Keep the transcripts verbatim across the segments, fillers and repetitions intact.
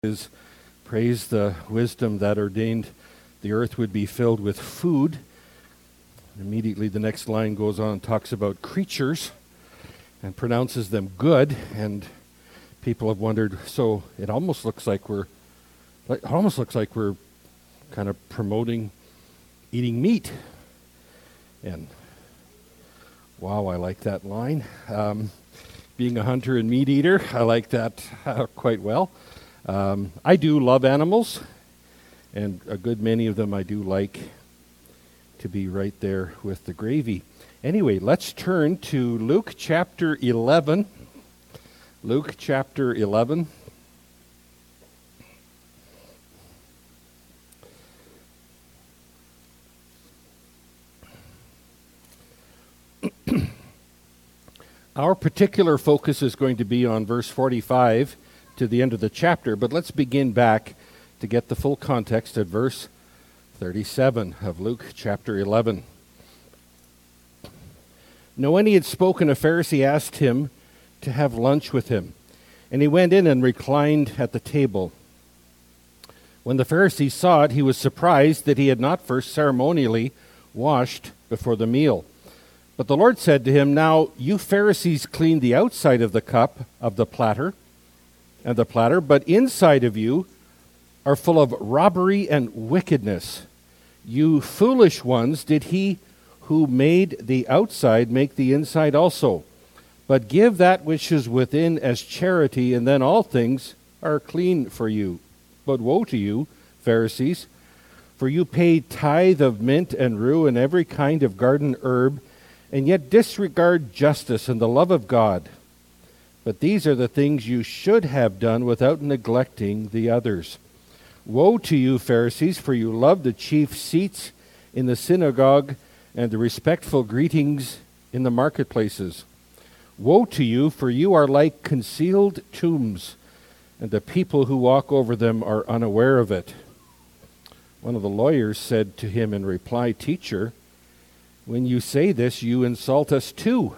is praise the wisdom that ordained the earth would be filled with food. Immediately the next line goes on and talks about creatures and pronounces them good, and people have wondered, so it almost looks like we're it almost looks like we're kind of promoting eating meat. And wow, I like that line. Um, being a hunter and meat eater, I like that uh, quite well. Um, I do love animals, and a good many of them I do like to be right there with the gravy. Anyway, let's turn to Luke chapter eleven. Luke chapter eleven. Our particular focus is going to be on verse forty-five to the end of the chapter, but let's begin back to get the full context at verse thirty-seven of Luke chapter eleven. Now when he had spoken, a Pharisee asked him to have lunch with him, and he went in and reclined at the table. When the Pharisee saw it, he was surprised that he had not first ceremonially washed before the meal. But the Lord said to him, "Now you Pharisees clean the outside of the cup of the platter and the platter, but inside of you are full of robbery and wickedness. You foolish ones, did he who made the outside make the inside also? But give that which is within as charity, and then all things are clean for you. But woe to you, Pharisees, for you pay tithe of mint and rue and every kind of garden herb, and yet disregard justice and the love of God. But these are the things you should have done without neglecting the others. Woe to you, Pharisees, for you love the chief seats in the synagogue and the respectful greetings in the marketplaces. Woe to you, for you are like concealed tombs, and the people who walk over them are unaware of it." One of the lawyers said to him in reply, "Teacher, when you say this, you insult us too."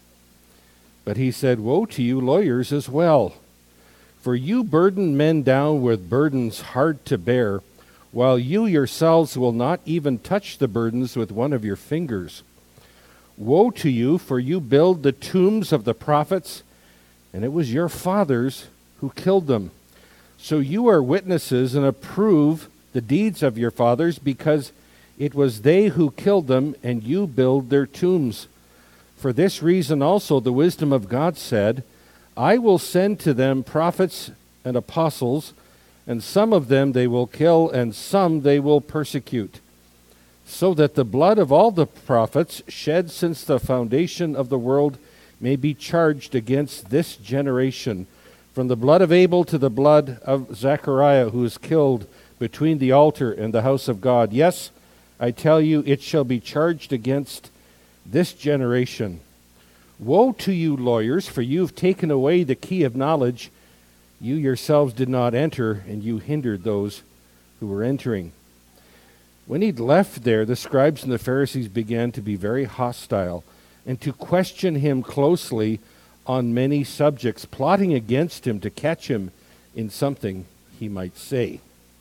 But he said, "Woe to you, lawyers, as well. For you burden men down with burdens hard to bear, while you yourselves will not even touch the burdens with one of your fingers. Woe to you, for you build the tombs of the prophets, and it was your fathers who killed them. So you are witnesses and approve the deeds of your fathers, because it was they who killed them, and you build their tombs. For this reason also the wisdom of God said, I will send to them prophets and apostles, and some of them they will kill, and some they will persecute, so that the blood of all the prophets shed since the foundation of the world may be charged against this generation, from the blood of Abel to the blood of Zechariah, who was killed between the altar and the house of God. Yes, I tell you, it shall be charged against this generation. Woe to you, lawyers, for you have taken away the key of knowledge. You yourselves did not enter, and you hindered those who were entering." When he'd left there, the scribes and the Pharisees began to be very hostile and to question him closely on many subjects, plotting against him to catch him in something he might say.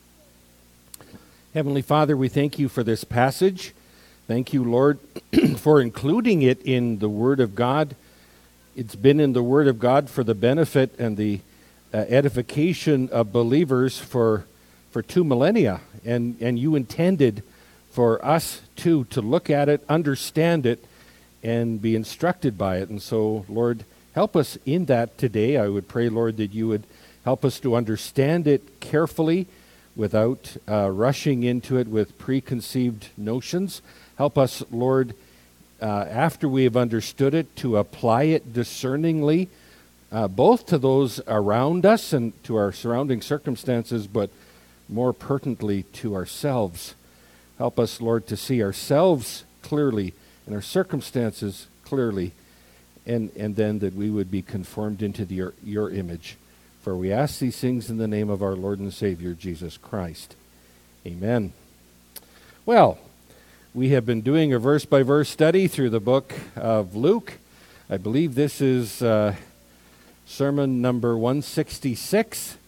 Heavenly Father, we thank you for this passage. Thank you, Lord, for including it in the Word of God. It's been in the Word of God for the benefit and the uh, edification of believers for for two millennia. And, and you intended for us, too, to look at it, understand it, and be instructed by it. And so, Lord, help us in that today. I would pray, Lord, that you would help us to understand it carefully, without uh, rushing into it with preconceived notions. Help us, Lord, uh, after we have understood it, to apply it discerningly, uh, both to those around us and to our surrounding circumstances, but more pertinently to ourselves. Help us, Lord, to see ourselves clearly and our circumstances clearly, and, and then that we would be conformed into the, your, your image. For we ask these things in the name of our Lord and Savior, Jesus Christ. Amen. Well, we have been doing a verse-by-verse study through the book of Luke. I believe this is uh, sermon number one sixty-six.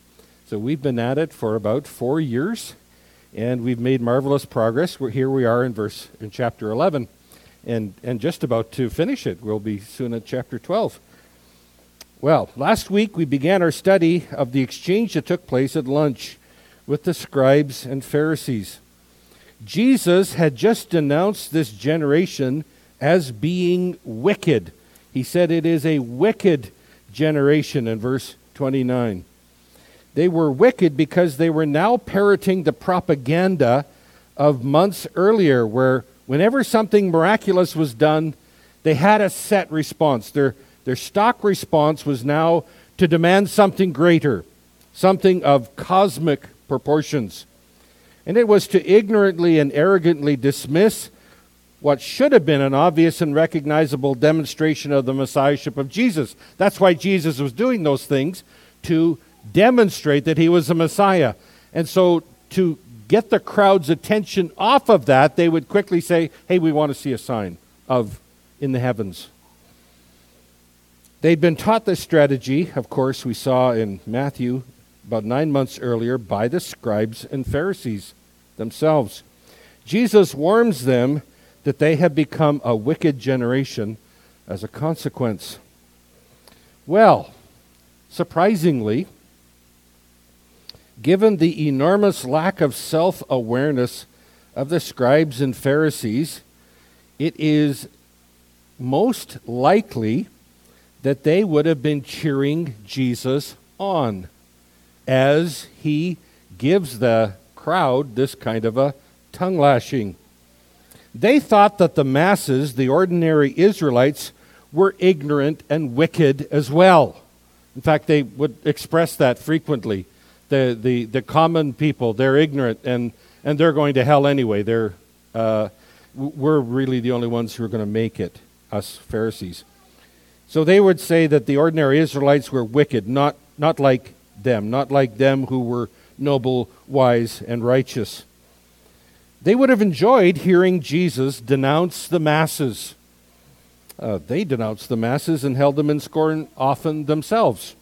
So we've been at it for about four years, and we've made marvelous progress. We're, here we are in verse in chapter eleven, and, and just about to finish it. We'll be soon at chapter twelve. Well, last week we began our study of the exchange that took place at lunch with the scribes and Pharisees. Jesus had just denounced this generation as being wicked. He said it is a wicked generation in verse twenty-nine. They were wicked because they were now parroting the propaganda of months earlier, where whenever something miraculous was done, they had a set response. Their, their stock response was now to demand something greater, something of cosmic proportions. And it was to ignorantly and arrogantly dismiss what should have been an obvious and recognizable demonstration of the Messiahship of Jesus. That's why Jesus was doing those things, to demonstrate that he was the Messiah. And so to get the crowd's attention off of that, they would quickly say, hey, we want to see a sign of in the heavens. They'd been taught this strategy, of course, we saw in Matthew about nine months earlier, by the scribes and Pharisees themselves. Jesus warns them that they have become a wicked generation as a consequence. Well, surprisingly, given the enormous lack of self-awareness of the scribes and Pharisees, it is most likely that they would have been cheering Jesus on as he gives the crowd this kind of a tongue lashing. They thought that the masses, the ordinary Israelites, were ignorant and wicked as well. In fact, they would express that frequently. The, the, the common people, they're ignorant, and, and they're going to hell anyway. They're, uh, we're really the only ones who are going to make it, us Pharisees. So they would say that the ordinary Israelites were wicked, not, not like them, not like them who were noble, wise, and righteous. They would have enjoyed hearing Jesus denounce the masses. Uh, they denounced the masses and held them in scorn often themselves.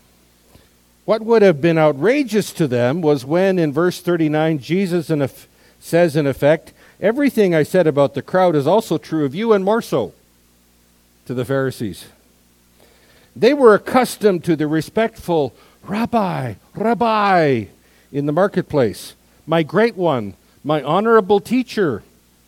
What would have been outrageous to them was when, in verse thirty-nine, Jesus in eff- says, in effect, everything I said about the crowd is also true of you, and more so, to the Pharisees. They were accustomed to the respectful Rabbi, Rabbi in the marketplace, my great one, my honorable teacher.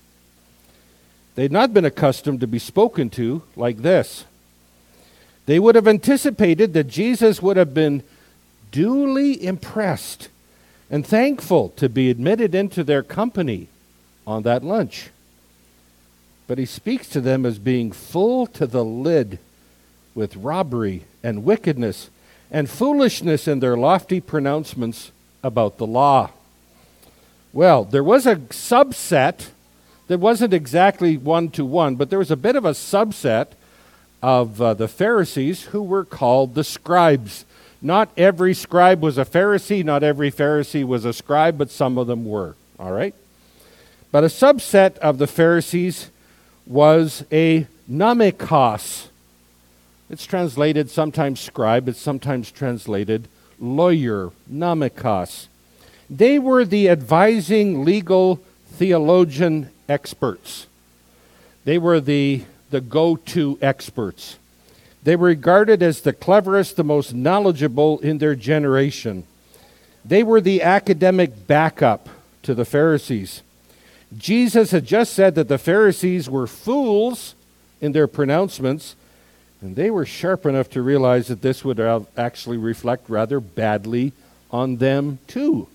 They'd not been accustomed to be spoken to like this. They would have anticipated that Jesus would have been duly impressed and thankful to be admitted into their company on that lunch. But he speaks to them as being full to the lid with robbery and wickedness and foolishness in their lofty pronouncements about the law. Well, there was a subset that wasn't exactly one-to-one, but there was a bit of a subset of uh, the Pharisees who were called the scribes. Not every scribe was a Pharisee, not every Pharisee was a scribe, but some of them were, all right? But a subset of the Pharisees was a nomikos. It's translated sometimes scribe, it's sometimes translated lawyer, nomikos. They were the advising legal theologian experts. They were the, the go-to experts. They were regarded as the cleverest, the most knowledgeable in their generation. They were the academic backup to the Pharisees. Jesus had just said that the Pharisees were fools in their pronouncements, and they were sharp enough to realize that this would actually reflect rather badly on them too.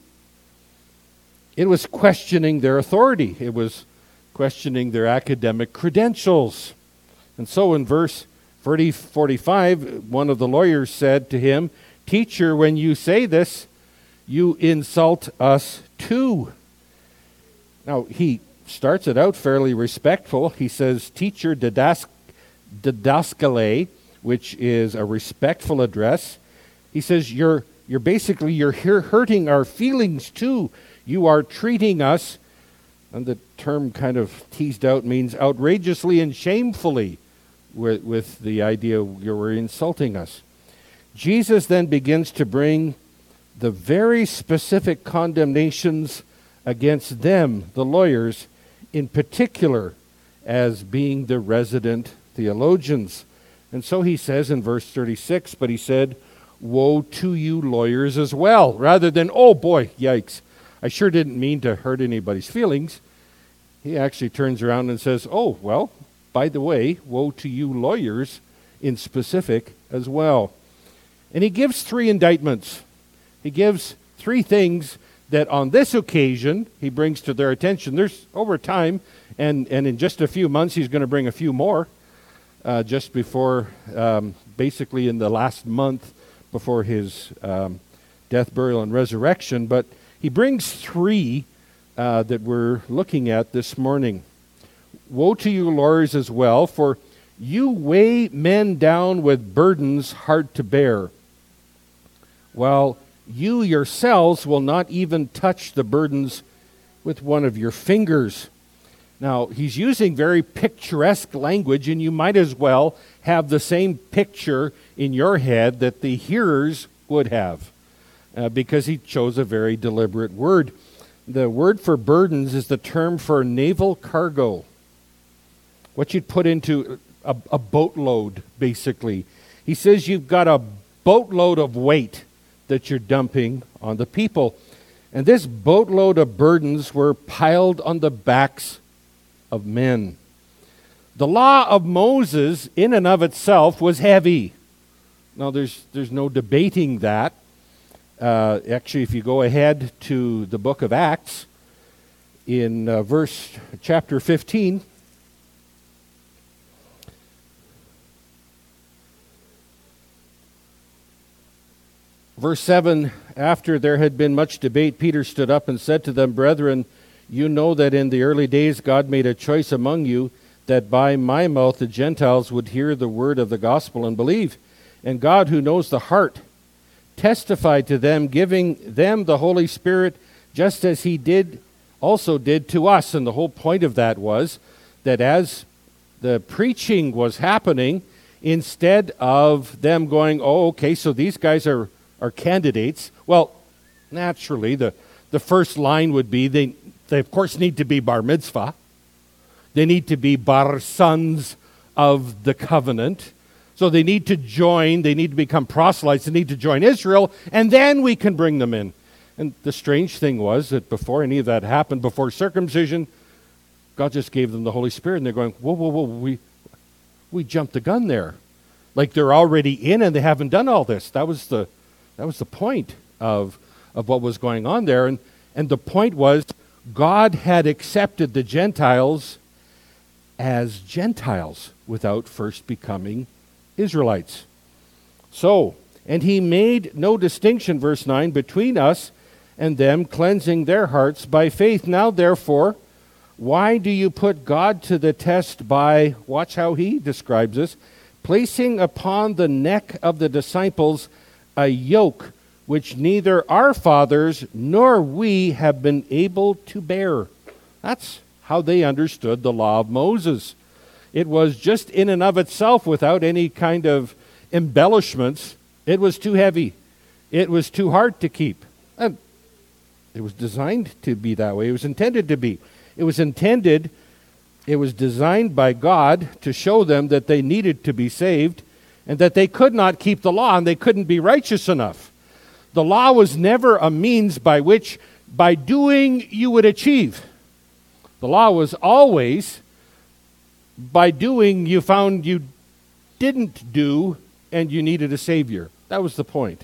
It was questioning their authority. It was questioning their academic credentials. And so in verse forty, forty-five, one of the lawyers said to him, "Teacher, when you say this, you insult us too." Now, he starts it out fairly respectful. He says, "Teacher didask- didaskale," which is a respectful address. He says, you're, you're basically, you're here hurting our feelings too. You are treating us, and the term kind of teased out means outrageously and shamefully, with, with the idea you were insulting us. Jesus then begins to bring the very specific condemnations against them, the lawyers, in particular, as being the resident theologians. And so he says in verse thirty-six, but he said, woe to you lawyers as well, rather than, oh boy, yikes, I sure didn't mean to hurt anybody's feelings. He actually turns around and says, oh, well, by the way, woe to you lawyers in specific as well. And he gives three indictments. He gives three things that on this occasion he brings to their attention. There's over time, and, and in just a few months he's going to bring a few more, uh, just before, um, basically in the last month before his um, death, burial, and resurrection. But he brings three uh, that we're looking at this morning. Woe to you lawyers as well, for you weigh men down with burdens hard to bear, while you yourselves will not even touch the burdens with one of your fingers. Now, he's using very picturesque language, and you might as well have the same picture in your head that the hearers would have, uh, because he chose a very deliberate word. The word for burdens is the term for naval cargo, what you'd put into a, a boatload, basically. He says you've got a boatload of weight that you're dumping on the people. And this boatload of burdens were piled on the backs of men. The law of Moses in and of itself was heavy. Now there's there's no debating that. Uh, actually, if you go ahead to the book of Acts, in uh, verse chapter fifteen, verse seven, after there had been much debate, Peter stood up and said to them, brethren, you know that in the early days God made a choice among you that by my mouth the Gentiles would hear the word of the gospel and believe. And God, who knows the heart, testified to them, giving them the Holy Spirit, just as he did also did to us. And the whole point of that was that as the preaching was happening, instead of them going, oh, okay, so these guys are, are candidates, well, naturally, the, the first line would be they They, of course, need to be bar mitzvah. They need to be bar sons of the covenant. So they need to join. They need to become proselytes. They need to join Israel, and then we can bring them in. And the strange thing was that before any of that happened, before circumcision, God just gave them the Holy Spirit, and they're going, whoa, whoa, whoa, we, we jumped the gun there. Like they're already in, and they haven't done all this. That was the, that was the point of, of what was going on there. And, and the point was, God had accepted the Gentiles as Gentiles without first becoming Israelites. So, and he made no distinction, verse nine, between us and them, cleansing their hearts by faith. Now, therefore, why do you put God to the test by, watch how he describes this, placing upon the neck of the disciples a yoke which neither our fathers nor we have been able to bear. That's how they understood the law of Moses. It was just in and of itself, without any kind of embellishments, it was too heavy. It was too hard to keep. And it was designed to be that way. It was intended to be. It was intended, it was designed by God to show them that they needed to be saved and that they could not keep the law and they couldn't be righteous enough. The law was never a means by which, by doing, you would achieve. The law was always, by doing, you found you didn't do and you needed a Savior. That was the point.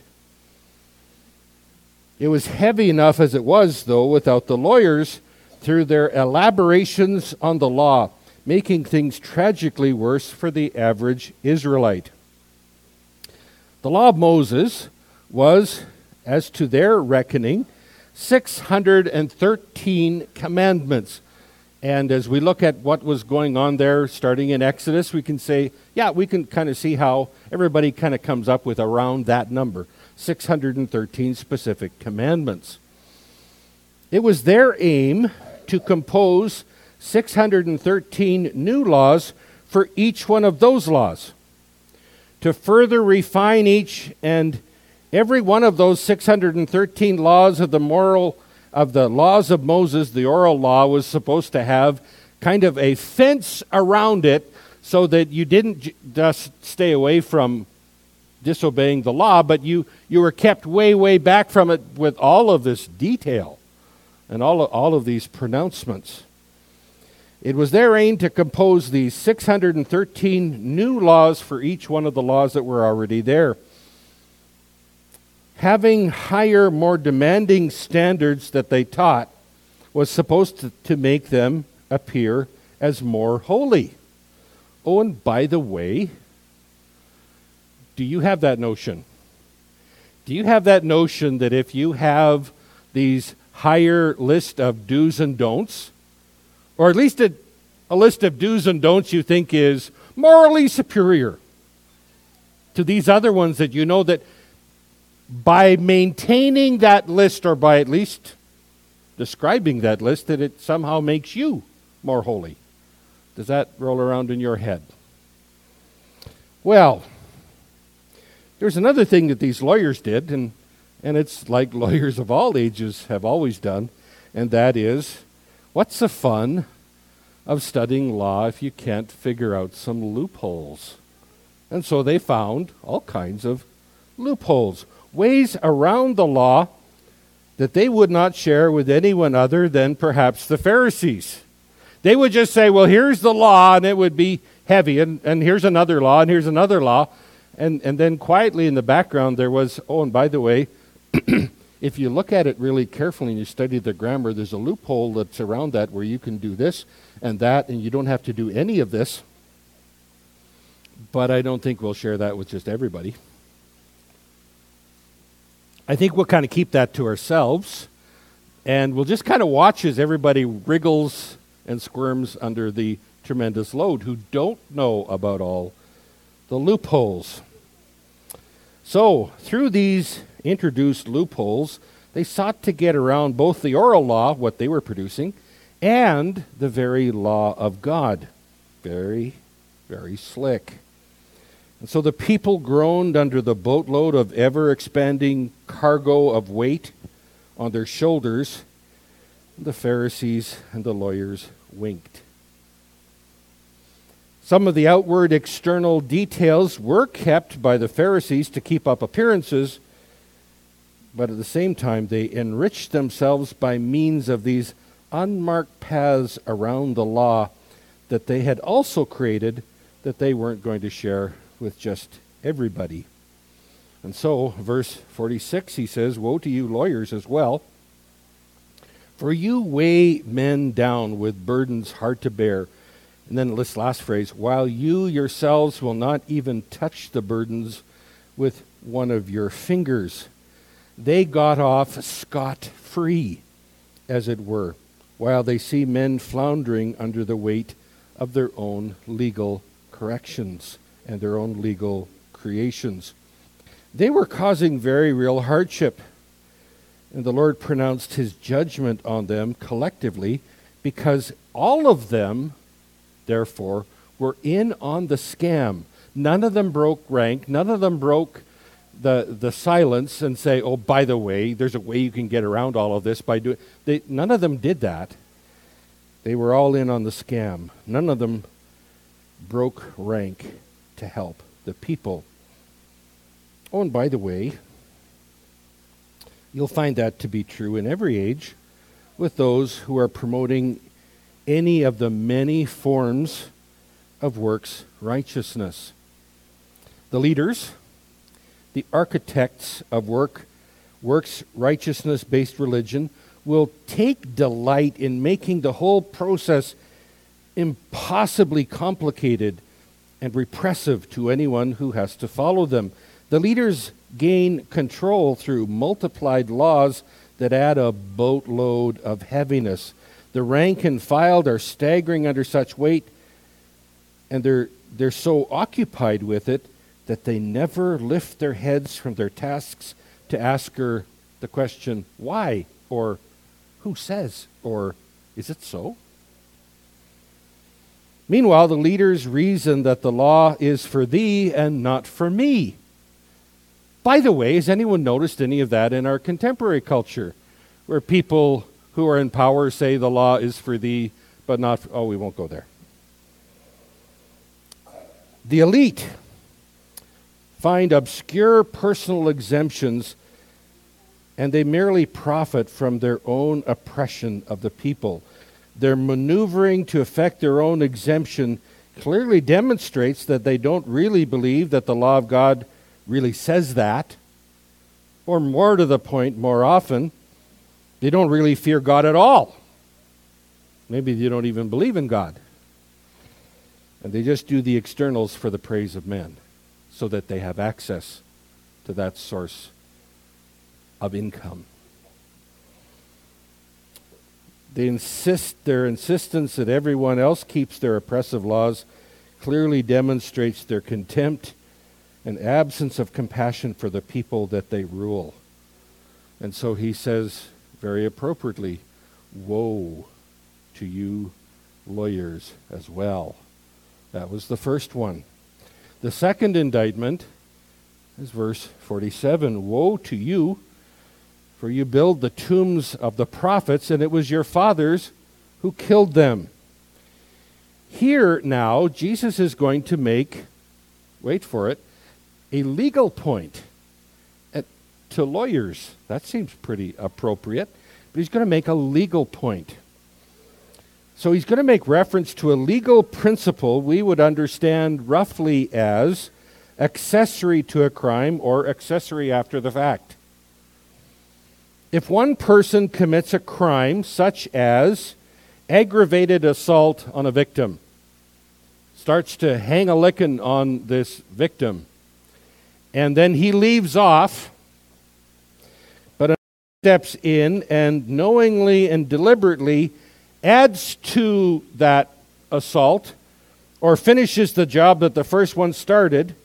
It was heavy enough as it was, though, without the lawyers, through their elaborations on the law, making things tragically worse for the average Israelite. The law of Moses was, as to their reckoning, six hundred thirteen commandments. And as we look at what was going on there, starting in Exodus, we can say, yeah, we can kind of see how everybody kind of comes up with around that number, six hundred thirteen specific commandments. It was their aim to compose six hundred thirteen new laws for each one of those laws, to further refine each and Every one of those six hundred thirteen laws of the moral of the laws of Moses, the oral law, was supposed to have kind of a fence around it so that you didn't j- just stay away from disobeying the law, but you, you were kept way, way back from it with all of this detail and all of, all of these pronouncements. It was their aim to compose these six hundred thirteen new laws for each one of the laws that were already there. Having higher, more demanding standards that they taught was supposed to, to make them appear as more holy. Oh, and by the way, do you have that notion? Do you have that notion that if you have these higher list of do's and don'ts, or at least a, a list of do's and don'ts you think is morally superior to these other ones that you know that by maintaining that list, or by at least describing that list, that it somehow makes you more holy? Does that roll around in your head? Well, there's another thing that these lawyers did, and, and it's like lawyers of all ages have always done, and that is, what's the fun of studying law if you can't figure out some loopholes? And so they found all kinds of loopholes, ways around the law that they would not share with anyone other than perhaps the Pharisees. They would just say, well, here's the law, and it would be heavy, and, and here's another law, and here's another law. And, and then quietly in the background there was, oh, and by the way, if you look at it really carefully and you study the grammar, there's a loophole that's around that where you can do this and that, and you don't have to do any of this. But I don't think we'll share that with just everybody. I think we'll kind of keep that to ourselves, and we'll just kind of watch as everybody wriggles and squirms under the tremendous load who don't know about all the loopholes. So, through these introduced loopholes, they sought to get around both the oral law, what they were producing, and the very law of God. Very, very slick. And so the people groaned under the boatload of ever-expanding cargo of weight on their shoulders. The Pharisees and the lawyers winked. Some of the outward external details were kept by the Pharisees to keep up appearances, but at the same time they enriched themselves by means of these unmarked paths around the law that they had also created that they weren't going to share with just everybody. And so, verse forty-six, he says, "Woe to you lawyers as well, for you weigh men down with burdens hard to bear." And then this last phrase, "while you yourselves will not even touch the burdens with one of your fingers." They got off scot-free, as it were, while they see men floundering under the weight of their own legal corrections and their own legal creations. They were causing very real hardship, and the Lord pronounced his judgment on them collectively because all of them, therefore, were in on the scam. None of them broke rank. None of them broke the the silence and say, "Oh, by the way, there's a way you can get around all of this by doing." They, none of them did that. They were all in on the scam. None of them broke rank to help the people. Oh, and by the way, you'll find that to be true in every age with those who are promoting any of the many forms of works righteousness. The leaders, the architects of work, works righteousness-based religion, will take delight in making the whole process impossibly complicated and repressive to anyone who has to follow them. The leaders gain control through multiplied laws that add a boatload of heaviness. The rank and file are staggering under such weight, and they're they're so occupied with it that they never lift their heads from their tasks to ask her the question, why? Or who says? Or is it so? Meanwhile, the leaders reason that the law is for thee and not for me. By the way, has anyone noticed any of that in our contemporary culture, where people who are in power say the law is for thee, but not for, oh, we won't go there. The elite find obscure personal exemptions, and they merely profit from their own oppression of the people. Their maneuvering to effect their own exemption clearly demonstrates that they don't really believe that the law of God really says that. Or more to the point, more often, they don't really fear God at all. Maybe they don't even believe in God. And they just do the externals for the praise of men, so that they have access to that source of income. They insist, their insistence that everyone else keeps their oppressive laws clearly demonstrates their contempt and absence of compassion for the people that they rule. And so he says, very appropriately, woe to you lawyers as well. That was the first one. The second indictment is verse forty-seven. Woe to you, for you build the tombs of the prophets, and it was your fathers who killed them. Here now, Jesus is going to make, wait for it, a legal point at, to lawyers. That seems pretty appropriate, but he's going to make a legal point. So he's going to make reference to a legal principle we would understand roughly as accessory to a crime or accessory after the fact. If one person commits a crime such as aggravated assault on a victim, starts to hang a licking on this victim, and then he leaves off, but another steps in and knowingly and deliberately adds to that assault or finishes the job that the first one started,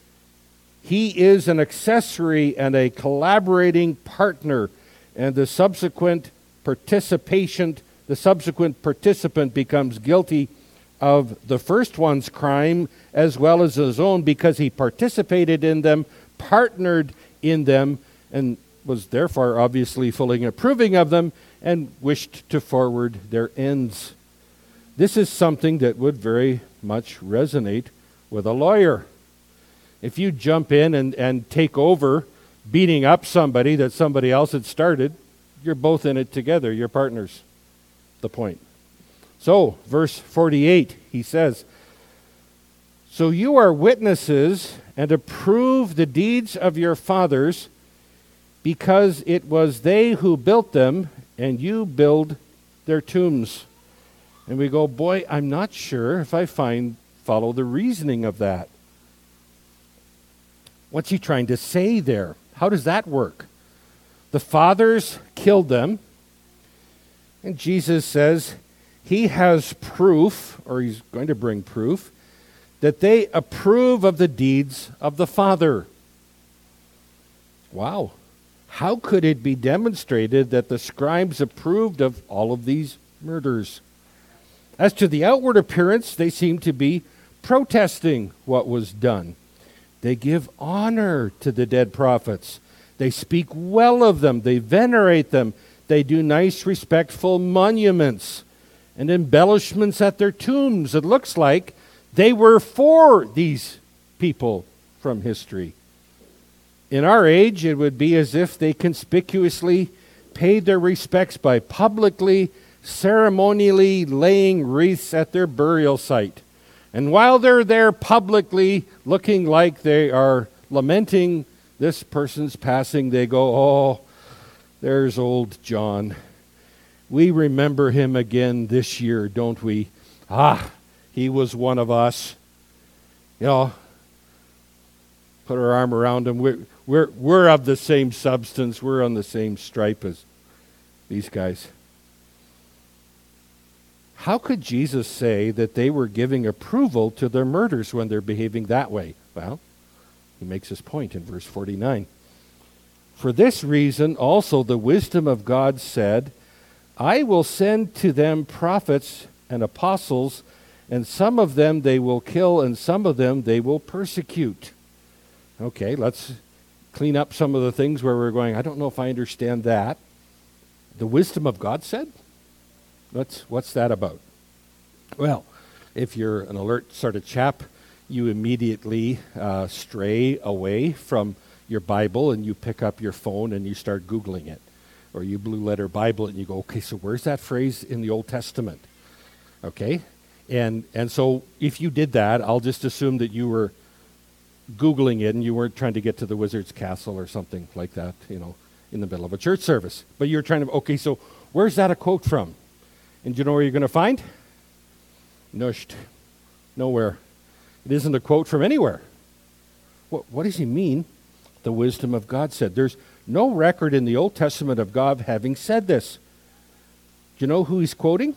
he is an accessory and a collaborating partner, and the subsequent participation, the subsequent participant becomes guilty of the first one's crime as well as his own, because he participated in them, partnered in them, and was therefore obviously fully approving of them and wished to forward their ends. This is something that would very much resonate with a lawyer. If you jump in and, and take over beating up somebody that somebody else had started, you're both in it together. You're partners. The point. So, verse forty-eight, he says, so you are witnesses and approve the deeds of your fathers, because it was they who built them, and you build their tombs. And we go, boy, I'm not sure if I find follow the reasoning of that. What's he trying to say there? How does that work? The fathers killed them, and Jesus says he has proof, or he's going to bring proof, that they approve of the deeds of the Father. Wow. How could it be demonstrated that the scribes approved of all of these murders? As to the outward appearance, they seem to be protesting what was done. They give honor to the dead prophets. They speak well of them. They venerate them. They do nice, respectful monuments and embellishments at their tombs. It looks like they were for these people from history. In our age, it would be as if they conspicuously paid their respects by publicly, ceremonially laying wreaths at their burial site. And while they're there publicly looking like they are lamenting this person's passing, they go, oh, there's old John. We remember him again this year, don't we? Ah, he was one of us. You know, put our arm around him. We're, we're, we're of the same substance. We're on the same stripe as these guys. How could Jesus say that they were giving approval to their murders when they're behaving that way? Well, he makes his point in verse forty-nine. For this reason also the wisdom of God said, I will send to them prophets and apostles, and some of them they will kill, and some of them they will persecute. Okay, let's clean up some of the things where we're going, I don't know if I understand that. The wisdom of God said? What's, what's that about? Well, if you're an alert sort of chap, you immediately uh, stray away from your Bible and you pick up your phone and you start Googling it. Or you blue letter Bible and you go, okay, so where's that phrase in the Old Testament? Okay? And and so if you did that, I'll just assume that you were Googling it and you weren't trying to get to the Wizard's Castle or something like that, you know, in the middle of a church service. But you're trying to, okay, so where's that a quote from? And do you know where you're going to find? Nusht. Nowhere. It isn't a quote from anywhere. What, what does he mean? The wisdom of God said. There's no record in the Old Testament of God having said this. Do you know who he's quoting?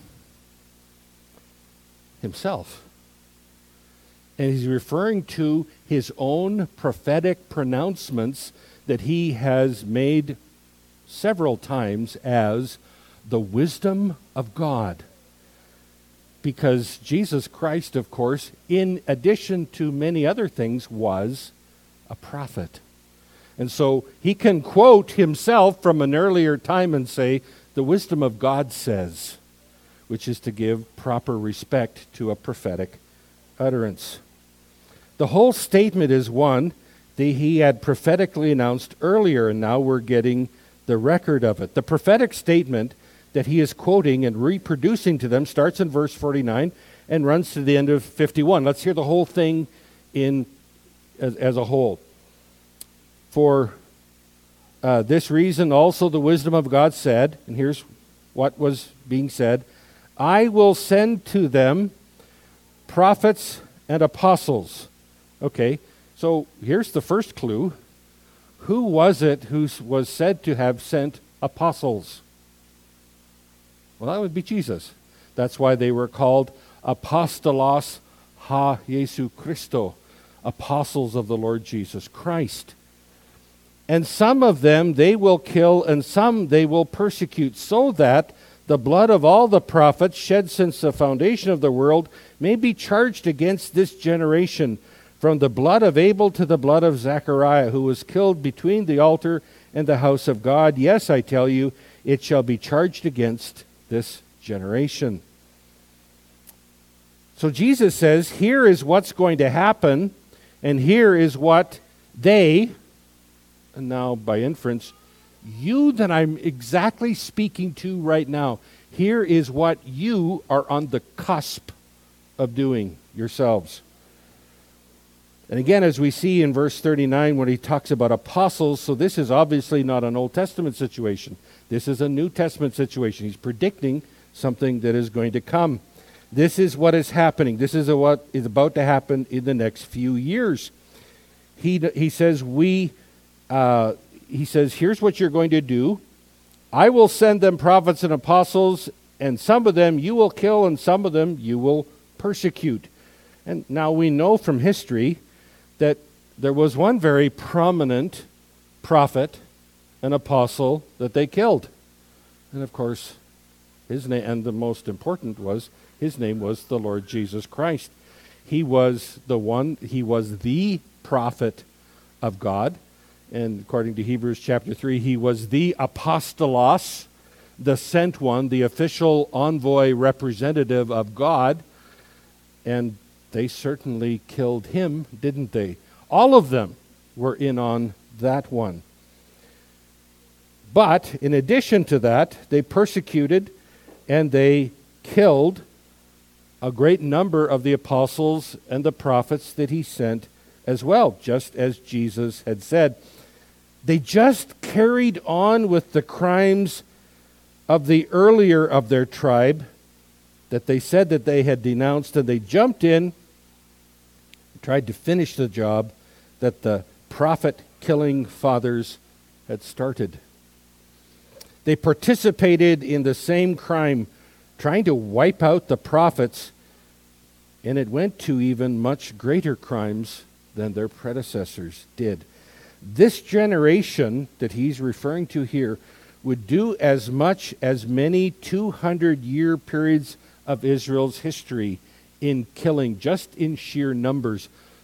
Himself. And he's referring to his own prophetic pronouncements that he has made several times as the wisdom of God. Because Jesus Christ, of course, in addition to many other things, was a prophet. And so he can quote himself from an earlier time and say, the wisdom of God says, which is to give proper respect to a prophetic utterance. The whole statement is one that he had prophetically announced earlier, and now we're getting the record of it. The prophetic statement that he is quoting and reproducing to them starts in verse forty-nine and runs to the end of fifty-one. Let's hear the whole thing in as, as a whole. For uh, this reason also the wisdom of God said, and here's what was being said, I will send to them prophets and apostles. Okay, so here's the first clue. Who was it who was said to have sent apostles? Well, that would be Jesus. That's why they were called apostolos ha Jesu Christo, apostles of the Lord Jesus Christ. And some of them they will kill, and some they will persecute, so that the blood of all the prophets shed since the foundation of the world may be charged against this generation, from the blood of Abel to the blood of Zechariah, who was killed between the altar and the house of God. Yes, I tell you, it shall be charged against this generation. So Jesus says, here is what's going to happen, and here is what they, and now by inference, you that I'm exactly speaking to right now, here is what you are on the cusp of doing yourselves. And again, as we see in verse thirty-nine, when he talks about apostles, so this is obviously not an Old Testament situation. This is a New Testament situation. He's predicting something that is going to come. This is what is happening. This is a, what is about to happen in the next few years. He he says we. Uh, he says, here's what you're going to do. I will send them prophets and apostles, and some of them you will kill, and some of them you will persecute. And now we know from history that there was one very prominent prophet, an apostle, that they killed. And of course, his name, and the most important was, his name was the Lord Jesus Christ. He was the one, he was the prophet of God. And according to Hebrews chapter three, he was the apostolos, the sent one, the official envoy representative of God. And they certainly killed him, didn't they? All of them were in on that one. But in addition to that, they persecuted and they killed a great number of the apostles and the prophets that he sent as well, just as Jesus had said. They just carried on with the crimes of the earlier of their tribe that they said that they had denounced, and they jumped in, tried to finish the job that the prophet-killing fathers had started. They participated in the same crime, trying to wipe out the prophets, and it went to even much greater crimes than their predecessors did. This generation that he's referring to here would do as much as many two hundred year periods of Israel's history in killing, just in sheer numbers,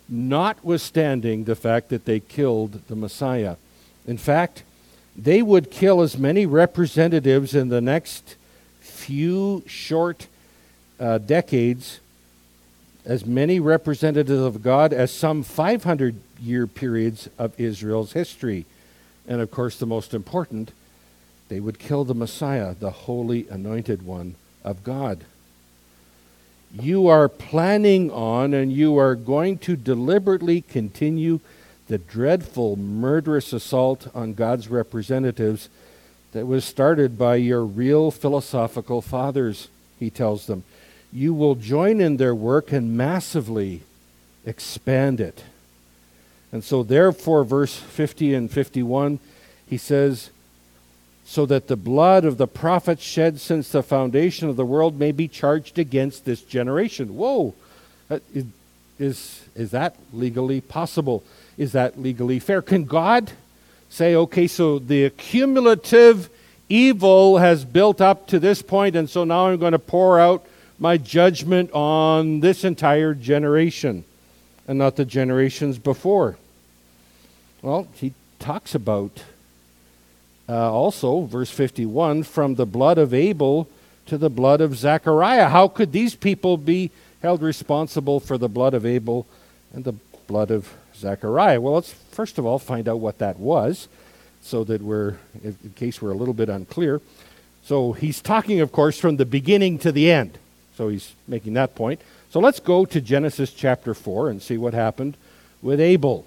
notwithstanding the fact that they killed the Messiah. In fact, they would kill as many representatives in the next few short uh, decades, as many representatives of God as some five hundred year periods of Israel's history. And of course, the most important, they would kill the Messiah, the holy anointed one of God. You are planning on and you are going to deliberately continue the dreadful, murderous assault on God's representatives that was started by your real philosophical fathers, he tells them. You will join in their work and massively expand it. And so therefore, verse fifty and fifty-one, he says, so that the blood of the prophets shed since the foundation of the world may be charged against this generation. Whoa! Is, is that legally possible? Is that legally fair? Can God say, okay, so the accumulative evil has built up to this point, and so now I'm going to pour out my judgment on this entire generation and not the generations before? Well, he talks about uh, also, verse fifty-one, from the blood of Abel to the blood of Zechariah. How could these people be held responsible for the blood of Abel and the blood of Zechariah? Well, let's first of all find out what that was, so that we're, in case we're a little bit unclear. So he's talking, of course, from the beginning to the end. So he's making that point. So let's go to Genesis chapter four and see what happened with Abel.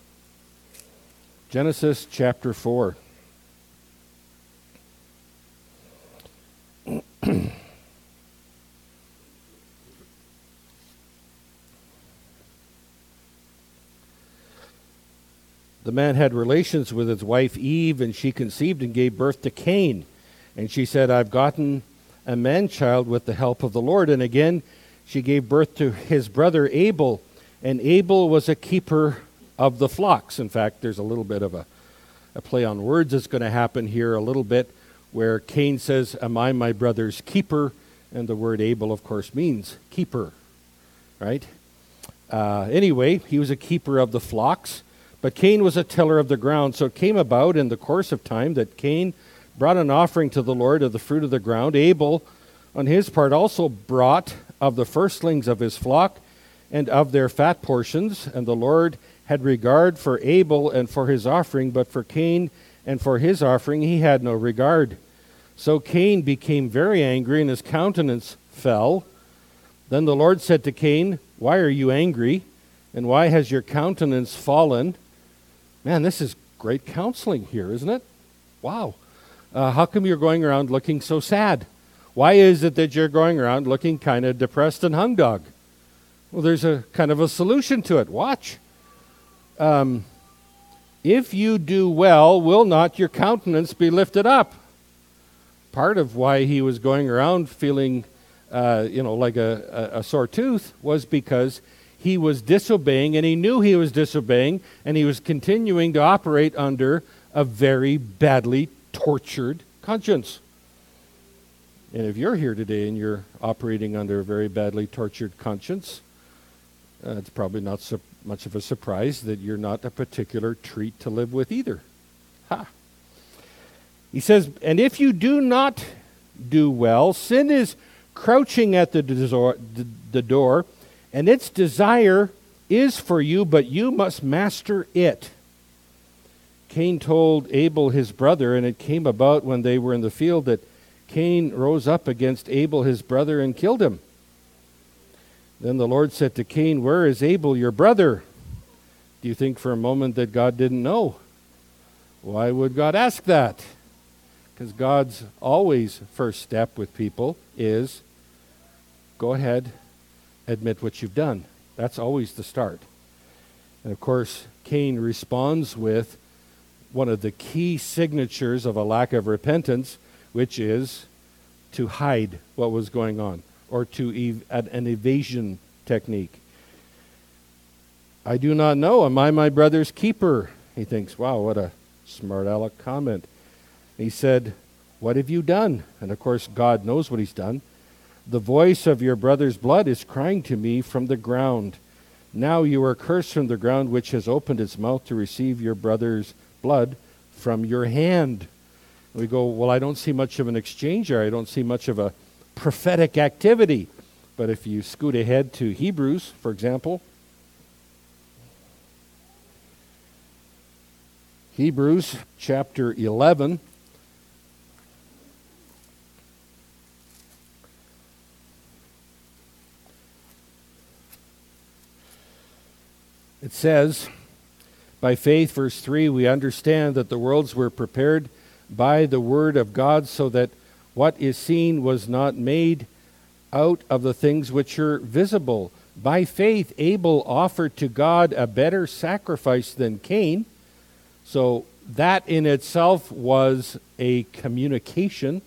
Genesis chapter four. The man had relations with his wife Eve, and she conceived and gave birth to Cain. And she said, I've gotten a man-child with the help of the Lord. And again, she gave birth to his brother Abel. And Abel was a keeper of the flocks. In fact, there's a little bit of a, a play on words that's going to happen here a little bit, where Cain says, am I my brother's keeper? And the word Abel, of course, means keeper, right? Uh, anyway, he was a keeper of the flocks. But Cain was a tiller of the ground. So it came about in the course of time that Cain brought an offering to the Lord of the fruit of the ground. Abel, on his part, also brought of the firstlings of his flock and of their fat portions. And the Lord had regard for Abel and for his offering, but for Cain and for his offering he had no regard. So Cain became very angry, and his countenance fell. Then the Lord said to Cain, why are you angry? And why has your countenance fallen? Man, this is great counseling here, isn't it? Wow. Uh, how come you're going around looking so sad? Why is it that you're going around looking kind of depressed and hung dog? Well, there's a kind of a solution to it. Watch. Um, if you do well, will not your countenance be lifted up? Part of why he was going around feeling, uh, you know, like a, a, a sore tooth was because he was disobeying, and he knew he was disobeying, and he was continuing to operate under a very badly tortured conscience. And if you're here today and you're operating under a very badly tortured conscience, uh, it's probably not so much of a surprise that you're not a particular treat to live with either. Ha! He says, and if you do not do well, sin is crouching at the door, the door, and its desire is for you, but you must master it. Cain told Abel his brother, and it came about when they were in the field that Cain rose up against Abel his brother and killed him. Then the Lord said to Cain, where is Abel your brother? Do you think for a moment that God didn't know? Why would God ask that? Because God's always first step with people is, go ahead, admit what you've done. That's always the start. And of course, Cain responds with one of the key signatures of a lack of repentance, which is to hide what was going on, or to ev- an evasion technique. I do not know. Am I my brother's keeper? He thinks, wow, what a smart aleck comment. He said, what have you done? And of course, God knows what he's done. The voice of your brother's blood is crying to me from the ground. Now you are cursed from the ground, which has opened its mouth to receive your brother's blood from your hand. We go, well, I don't see much of an exchange here. I don't see much of a prophetic activity. But if you scoot ahead to Hebrews, for example, Hebrews chapter eleven, it says, by faith, verse three, we understand that the worlds were prepared by the word of God, so that what is seen was not made out of the things which are visible. By faith, Abel offered to God a better sacrifice than Cain. So that in itself was a communication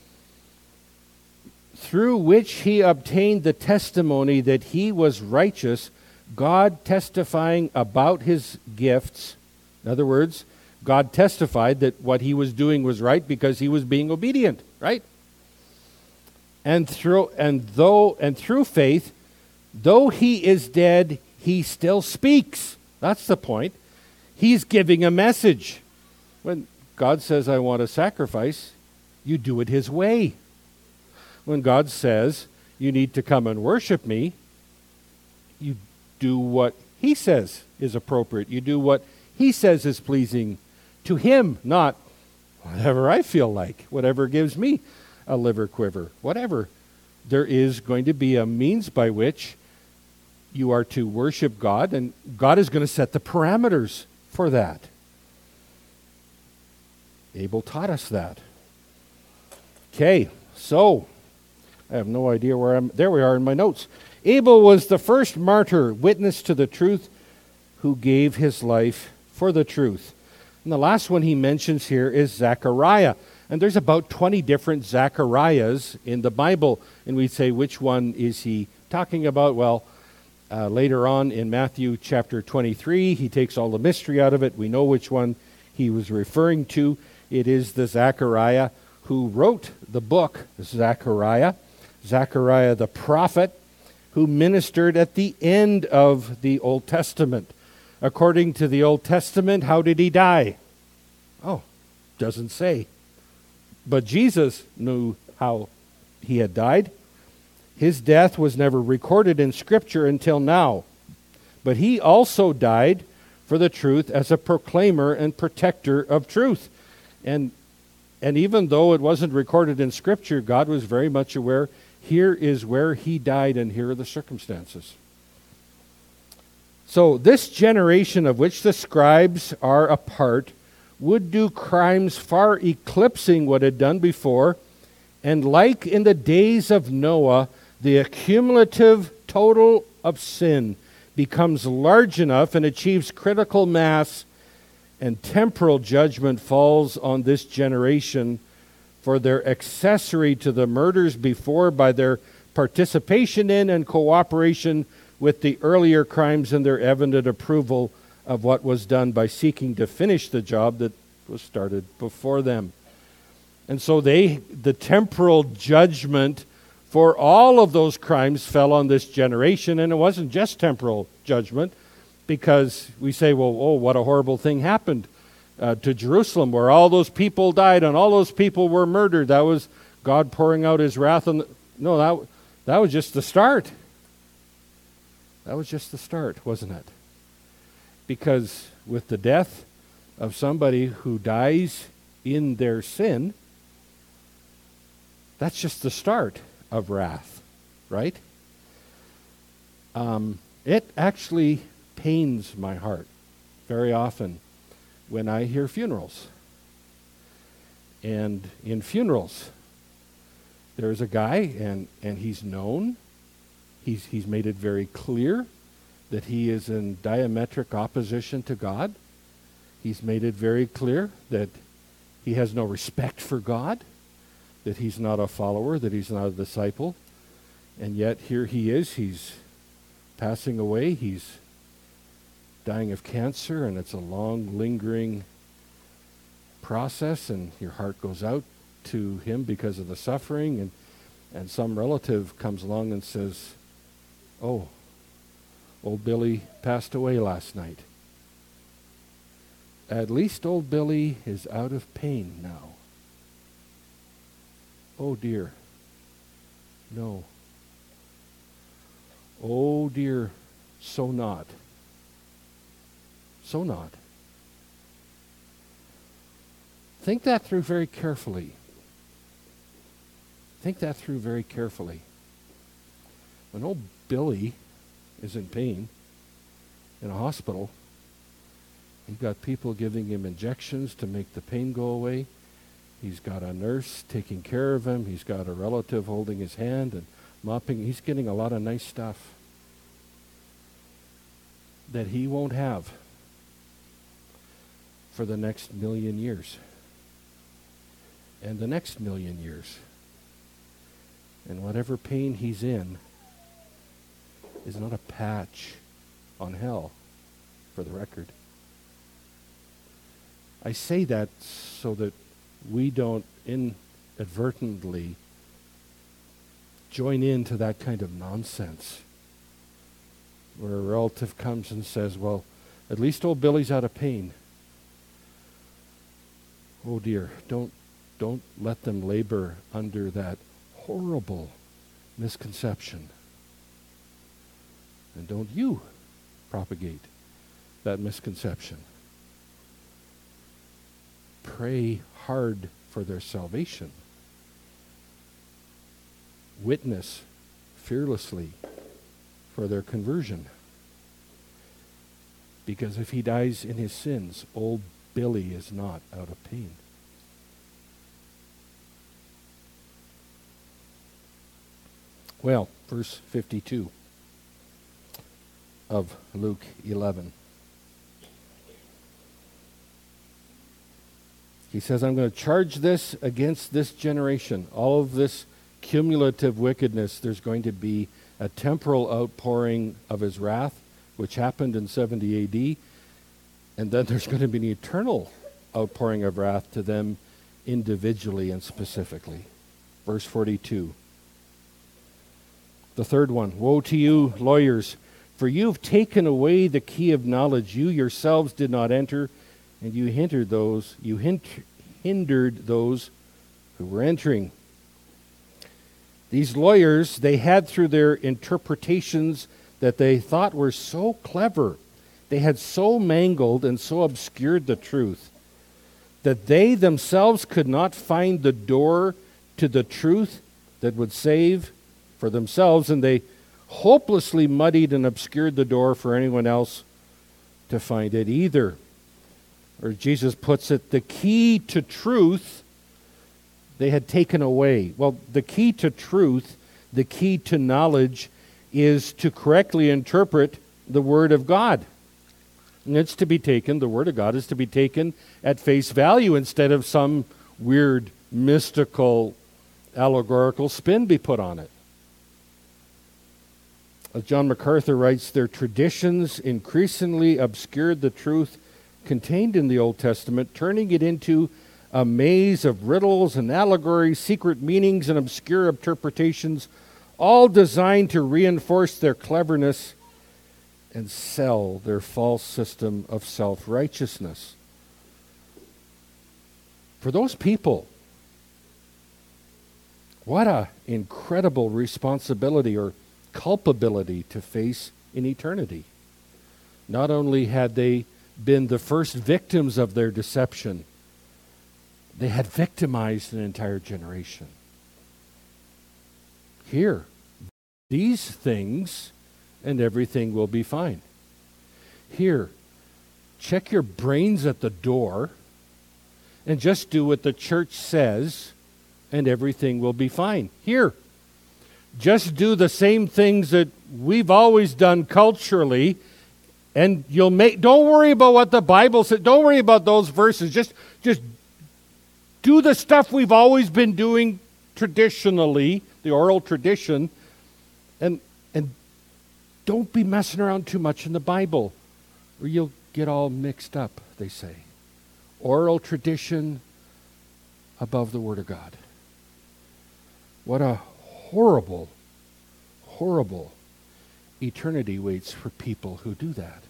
through which he obtained the testimony that he was righteous, God testifying about his gifts. In other words, God testified that what he was doing was right because he was being obedient, right? And through and though and through faith, though he is dead, he still speaks. That's the point. He's giving a message. When God says, I want a sacrifice, you do it his way. When God says, you need to come and worship me, you do what he says is appropriate. You do what he says is pleasing to him, not whatever I feel like, whatever gives me a liver quiver, whatever. There is going to be a means by which you are to worship God, and God is going to set the parameters for that. Abel taught us that. Okay, so I have no idea where I'm. There we are in my notes. Abel was the first martyr, witness to the truth, who gave his life for the truth. And the last one he mentions here is Zechariah. And there's about twenty different Zechariahs in the Bible. And we'd say, which one is he talking about? Well, uh, later on in Matthew chapter twenty-three, he takes all the mystery out of it. We know which one he was referring to. It is the Zechariah who wrote the book, Zechariah. Zechariah the prophet, who ministered at the end of the Old Testament. According to the Old Testament, how did he die? Oh, doesn't say. But Jesus knew how he had died. His death was never recorded in Scripture until now. But he also died for the truth as a proclaimer and protector of truth. And, and even though it wasn't recorded in Scripture, God was very much aware, here is where he died and here are the circumstances. So this generation of which the scribes are a part would do crimes far eclipsing what had done before, and like in the days of Noah, the accumulative total of sin becomes large enough and achieves critical mass, and temporal judgment falls on this generation for their accessory to the murders before by their participation in and cooperation with the earlier crimes and their evident approval of what was done by seeking to finish the job that was started before them. And so they, the temporal judgment for all of those crimes fell on this generation, and it wasn't just temporal judgment, because we say, well, oh, what a horrible thing happened uh, to Jerusalem, where all those people died and all those people were murdered. That was God pouring out his wrath on the... No, that, that was just the start. That was just the start, wasn't it? Because with the death of somebody who dies in their sin, that's just the start of wrath, right? Um, it actually pains my heart very often when I hear funerals. And in funerals, there's a guy, and, and he's known. He's, he's made it very clear that he is in diametric opposition to God. He's made it very clear that he has no respect for God, that he's not a follower, that he's not a disciple. And yet here he is, he's passing away, he's dying of cancer, and it's a long, lingering process, and your heart goes out to him because of the suffering, and, and some relative comes along and says, oh, Old Billy passed away last night. At least old Billy is out of pain now. Oh dear. No. Oh dear, so not. So not. Think that through very carefully. Think that through very carefully. When old Billy is in pain in a hospital, he's got people giving him injections to make the pain go away. He's got a nurse taking care of him. He's got a relative holding his hand and mopping. He's getting a lot of nice stuff that he won't have for the next million years. And the next million years. And whatever pain he's in is not a patch on hell, for the record. I say that so that we don't inadvertently join into that kind of nonsense where a relative comes and says, well, at least old Billy's out of pain. Oh dear, don't don't let them labor under that horrible misconception. And don't you propagate that misconception. Pray hard for their salvation. Witness fearlessly for their conversion. Because if he dies in his sins, old Billy is not out of pain. Well, verse fifty-two of Luke eleven. He says, I'm going to charge this against this generation. All of this cumulative wickedness, there's going to be a temporal outpouring of his wrath, which happened in seventy A D, and then there's going to be an eternal outpouring of wrath to them individually and specifically. Verse forty-two. The third one, woe to you, lawyers, for you've taken away the key of knowledge. You yourselves did not enter, and you hindered those, you hint, hindered those who were entering. These lawyers, they had through their interpretations that they thought were so clever, they had so mangled and so obscured the truth that they themselves could not find the door to the truth that would save for themselves, and they hopelessly muddied and obscured the door for anyone else to find it either. Or Jesus puts it, the key to truth they had taken away. Well, the key to truth, the key to knowledge, is to correctly interpret the Word of God. And it's to be taken, the Word of God is to be taken at face value instead of some weird, mystical, allegorical spin be put on it. As John MacArthur writes, their traditions increasingly obscured the truth contained in the Old Testament, turning it into a maze of riddles and allegories, secret meanings, and obscure interpretations, all designed to reinforce their cleverness and sell their false system of self-righteousness. For those people, what an incredible responsibility or culpability to face in eternity. Not only had they been the first victims of their deception, they had victimized an entire generation. Here, these things and everything will be fine. Here, check your brains at the door and just do what the church says and everything will be fine. Here, just do the same things that we've always done culturally, and you'll make, don't worry about what the Bible says. Don't worry about those verses. Just, just do the stuff we've always been doing traditionally, the oral tradition, and and don't be messing around too much in the Bible, or you'll get all mixed up, they say. Oral tradition above the Word of God. What a horrible, horrible eternity waits for people who do that.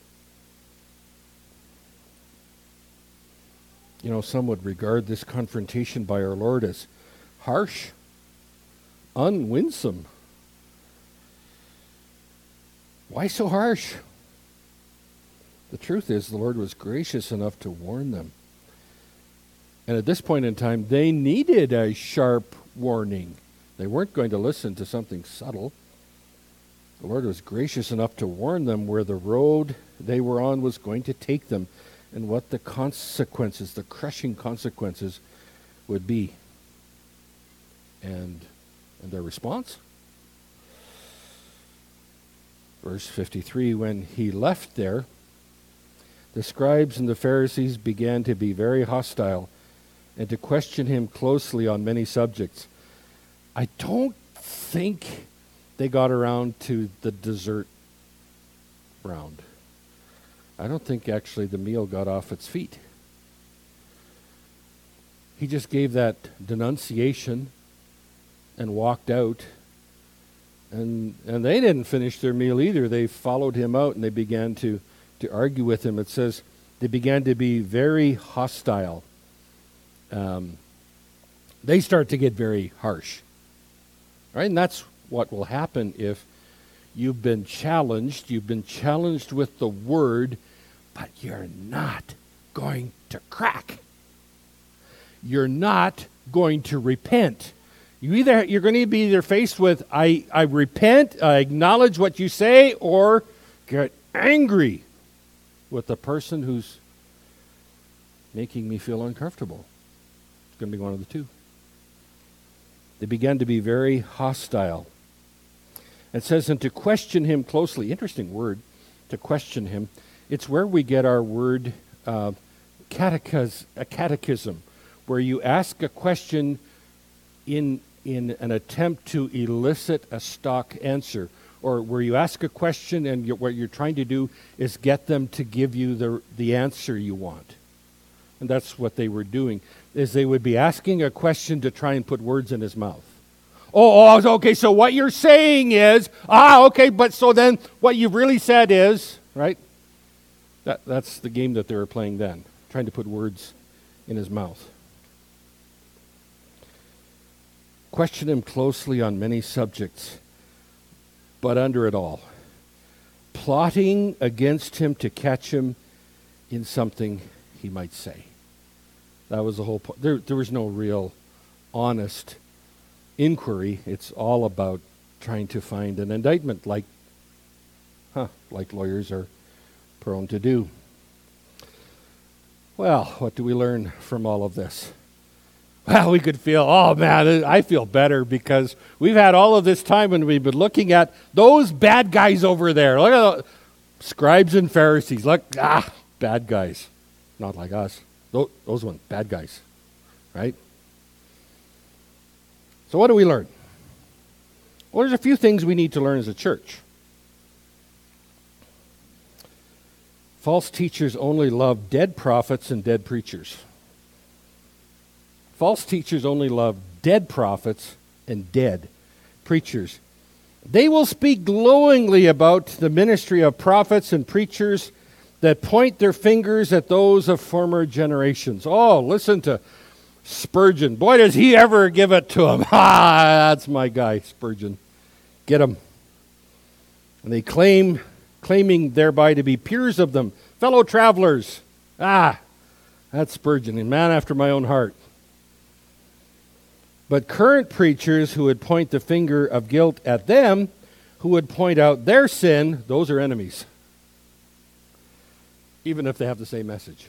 You know, some would regard this confrontation by our Lord as harsh, unwinsome. Why so harsh? The truth is, the Lord was gracious enough to warn them. And at this point in time, they needed a sharp warning. They weren't going to listen to something subtle. The Lord was gracious enough to warn them where the road they were on was going to take them and what the consequences, the crushing consequences, would be. And, and their response? Verse fifty-three, when he left there, the scribes and the Pharisees began to be very hostile and to question him closely on many subjects. I don't think they got around to the dessert round. I don't think actually the meal got off its feet. He just gave that denunciation and walked out. And and they didn't finish their meal either. They followed him out and they began to, to argue with him. It says they began to be very hostile. Um, they start to get very harsh. Right? And that's what will happen if you've been challenged. You've been challenged with the word, but you're not going to crack. You're not going to repent. You either you're going to be either faced with I, I repent, I acknowledge what you say, or get angry with the person who's making me feel uncomfortable. It's going to be one of the two. They began to be very hostile. It says, and to question him closely. Interesting word, to question him. It's where we get our word uh, catechis, a catechism, where you ask a question in in an attempt to elicit a stock answer, or where you ask a question and you're, what you're trying to do is get them to give you the the answer you want. And that's what they were doing, is they would be asking a question to try and put words in his mouth. Oh, oh, okay, so what you're saying is, ah, okay, but so then what you've really said is, right? That That's the game that they were playing then, trying to put words in his mouth. Question him closely on many subjects, but under it all, plotting against him to catch him in something he might say. That was the whole point. There, there was no real honest inquiry. It's all about trying to find an indictment, like, huh, like lawyers are prone to do. Well, what do we learn from all of this? Well, we could feel, oh man, I feel better because we've had all of this time and we've been looking at those bad guys over there. Look at the scribes and Pharisees. Look, ah, bad guys. Not like us. Those, those ones, bad guys. Right? So what do we learn? Well, there's a few things we need to learn as a church. False teachers only love dead prophets and dead preachers. False teachers only love dead prophets and dead preachers. They will speak glowingly about the ministry of prophets and preachers that point their fingers at those of former generations. Oh, listen to Spurgeon. Boy, does he ever give it to him. Ah, that's my guy, Spurgeon. Get him. And they claim, claiming thereby to be peers of them, fellow travelers. Ah, that's Spurgeon, a man after my own heart. But current preachers who would point the finger of guilt at them, who would point out their sin, those are enemies. Even if they have the same message.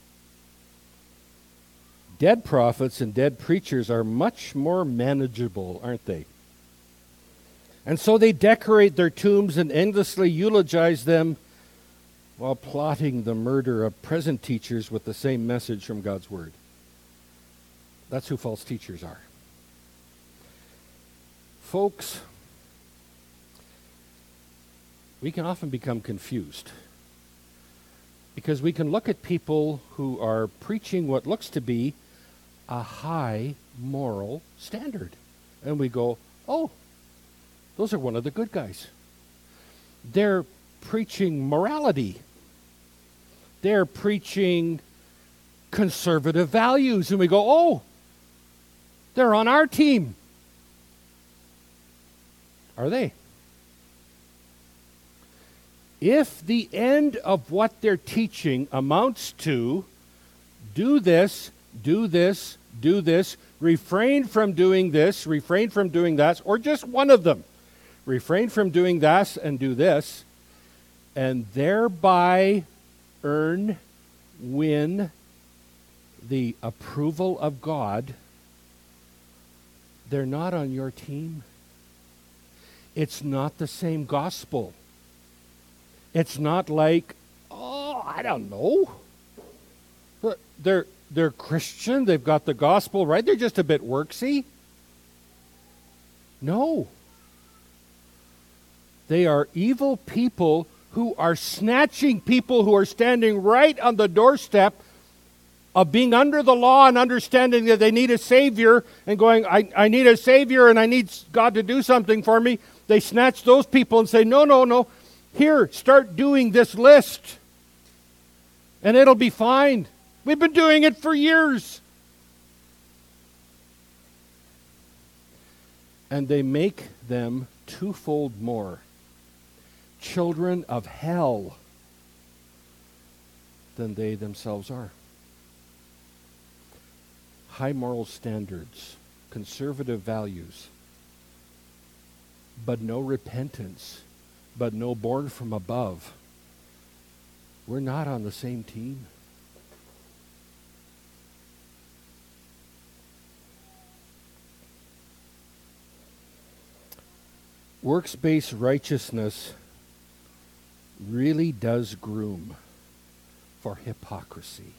Dead prophets and dead preachers are much more manageable, aren't they? And so they decorate their tombs and endlessly eulogize them while plotting the murder of present teachers with the same message from God's Word. That's who false teachers are. Folks, we can often become confused because we can look at people who are preaching what looks to be a high moral standard, and we go, oh, those are one of the good guys. they're preaching morality. They're preaching conservative values. And we go, oh, they're on our team. Are they? If the end of what they're teaching amounts to do this, do this, do this, refrain from doing this, refrain from doing that, or just one of them, refrain from doing that and do this, and thereby earn, win the approval of God, they're not on your team. It's not the same gospel. It's not like, oh, I don't know. They're, they're Christian. They've got the gospel right. They're just a bit worksy. No. They are evil people who are snatching people who are standing right on the doorstep of being under the law and understanding that they need a Savior and going, I, I need a Savior and I need God to do something for me. They snatch those people and say, no, no, no. Here, start doing this list. And it'll be fine. We've been doing it for years. And they make them twofold more children of hell than they themselves are. High moral standards, conservative values, but no repentance, but no born from above. We're not on the same team. Works-based righteousness really does groom for hypocrisy.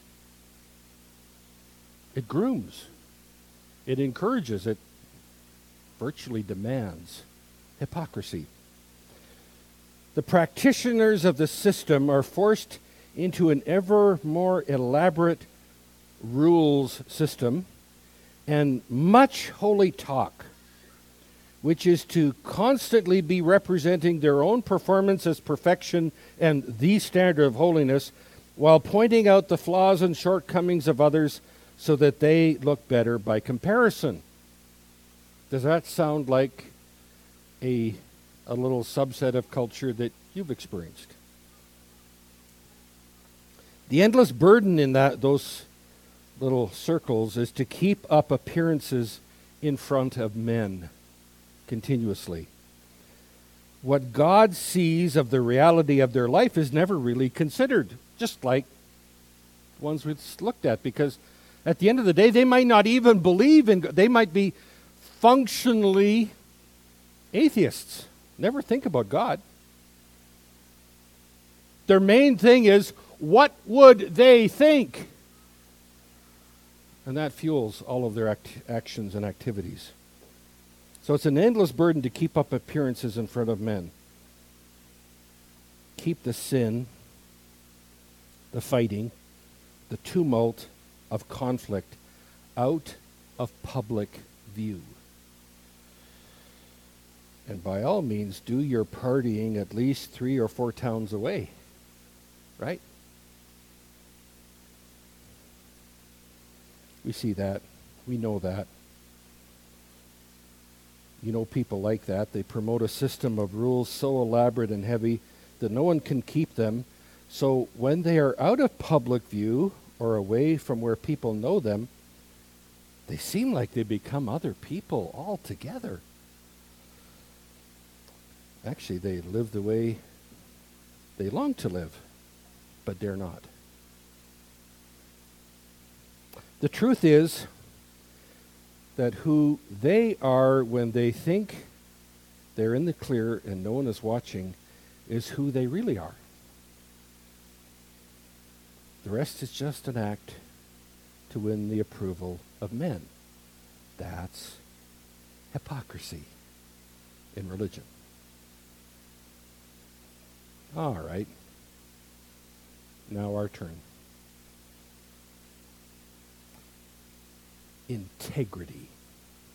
It grooms. It encourages. It virtually demands hypocrisy. The practitioners of the system are forced into an ever more elaborate rules system and much holy talk, which is to constantly be representing their own performance as perfection and the standard of holiness, while pointing out the flaws and shortcomings of others so that they look better by comparison. Does that sound like a, a little subset of culture that you've experienced? The endless burden in that those little circles is to keep up appearances in front of men continuously. What God sees of the reality of their life is never really considered, just like ones we've looked at, because at the end of the day, they might not even believe in God. They might be functionally atheists, never think about God. Their main thing is, what would they think? And that fuels all of their act- actions and activities. So it's an endless burden to keep up appearances in front of men. Keep the sin, the fighting, the tumult of conflict out of public view. And by all means, do your partying at least three or four towns away. Right? We see that. We know that. You know people like that. They promote a system of rules so elaborate and heavy that no one can keep them. So when they are out of public view or away from where people know them, they seem like they become other people altogether. Actually, they live the way they long to live, but dare not. The truth is that who they are when they think they're in the clear and no one is watching is who they really are. The rest is just an act to win the approval of men. That's hypocrisy in religion. All right. Now our turn. Integrity.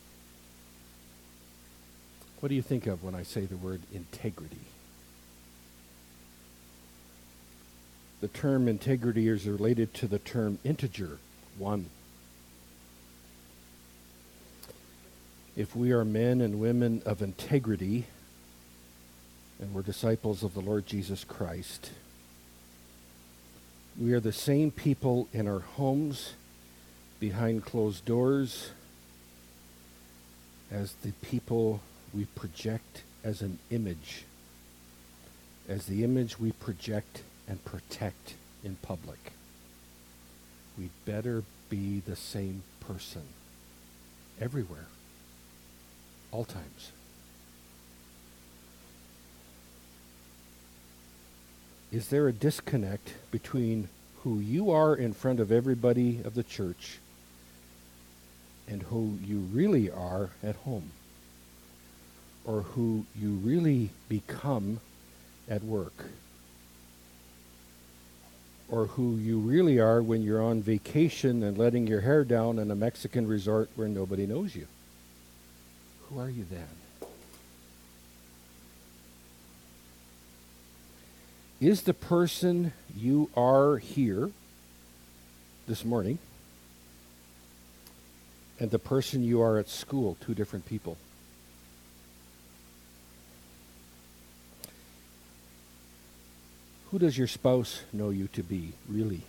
What do you think of when I say the word integrity? The term integrity is related to the term integer, one. If we are men and women of integrity, and we're disciples of the Lord Jesus Christ, we are the same people in our homes, behind closed doors, as the people we project as an image, as the image we project and protect in public. We'd better be the same person everywhere, all times. Is there a disconnect between who you are in front of everybody of the church and who you really are at home, or who you really become at work, or who you really are when you're on vacation and letting your hair down in a Mexican resort where nobody knows you? Who are you then? Is the person you are here this morning and the person you are at school two different people? Who does your spouse know you to be, really?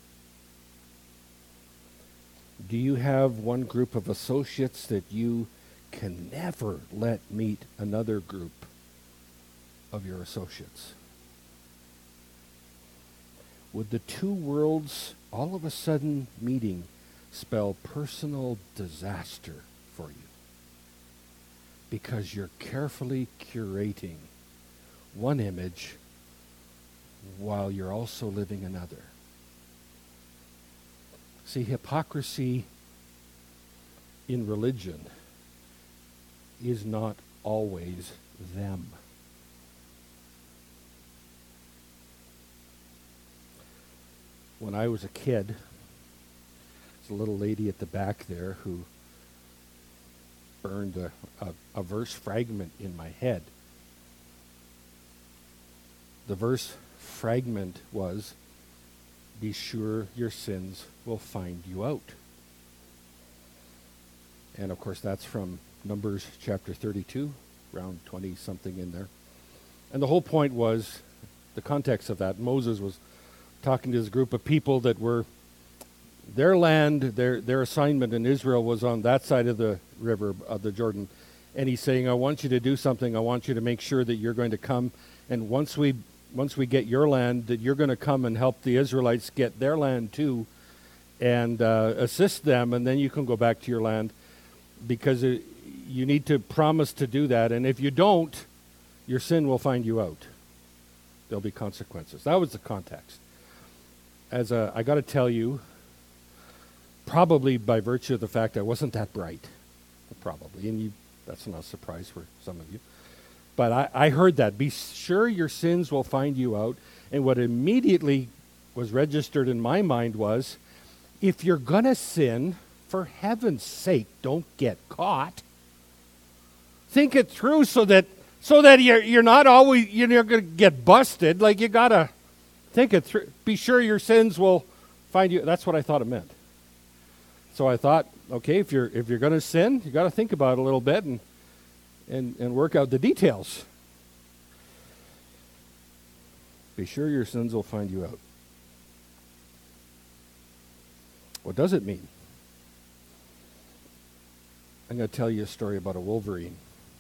Do you have one group of associates that you can never let meet another group of your associates? Would the two worlds all of a sudden meeting spell personal disaster for you? Because you're carefully curating one image while you're also living another. See, hypocrisy in religion is not always them. When I was a kid, there's a little lady at the back there who burned a, a, a verse fragment in my head. The verse fragment was, "Be sure your sins will find you out." And of course that's from Numbers chapter thirty-two, around twenty-something in there. And the whole point was, the context of that, Moses was talking to this group of people that were, their land, their their assignment in Israel was on that side of the river, of the Jordan. And he's saying, I want you to do something. I want you to make sure that you're going to come, and once we once we get your land, that you're going to come and help the Israelites get their land too, and uh, assist them, and then you can go back to your land, because it, you need to promise to do that. And if you don't, your sin will find you out. There'll be consequences. That was the context. As a, I got to tell you, probably by virtue of the fact I wasn't that bright, probably, and you, that's not a surprise for some of you. But I, I heard that. Be sure your sins will find you out. And what immediately was registered in my mind was, if you're going to sin, for heaven's sake, don't get caught. Think it through so that so that you're you're not always you're not going to get busted. Like, you got to think it through. Be sure your sins will find you. That's what I thought it meant. So I thought, okay, if you're if you're going to sin, you got to think about it a little bit and and and work out the details. Be sure your sins will find you out. What does it mean? I'm going to tell you a story about a wolverine.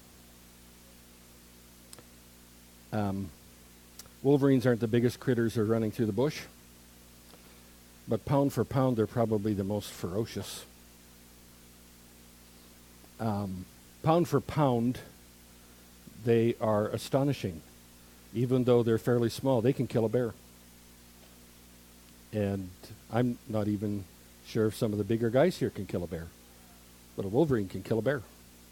Um, wolverines aren't the biggest critters that are running through the bush, but pound for pound, they're probably the most ferocious. Um, pound for pound, they are astonishing. Even though they're fairly small, they can kill a bear. And I'm not even sure if some of the bigger guys here can kill a bear. But a wolverine can kill a bear.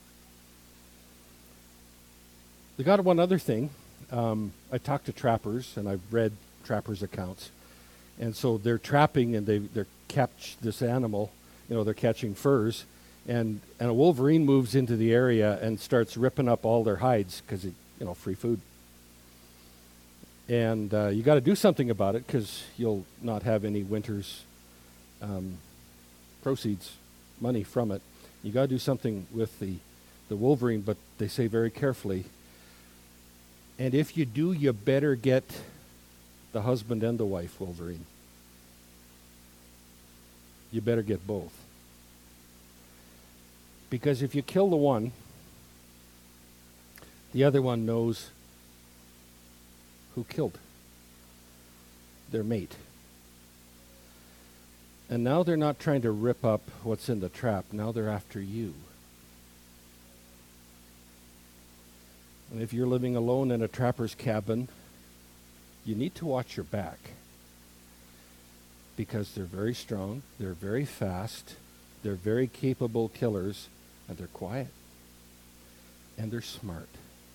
They got one other thing. Um, I talked to trappers, and I've read trappers' accounts. And so they're trapping, and they, they're catch this animal. You know, they're catching furs. And, and a wolverine moves into the area and starts ripping up all their hides because, you know, free food. And uh, you got to do something about it because you'll not have any winter's um, proceeds, money from it. You got to do something with the, the wolverine, but they say very carefully. And if you do, you better get the husband and the wife wolverine. You better get both. Because if you kill the one, the other one knows who killed their mate. And now they're not trying to rip up what's in the trap. Now they're after you. And if you're living alone in a trapper's cabin, you need to watch your back. Because they're very strong, they're very fast, they're very capable killers, and they're quiet. And they're smart.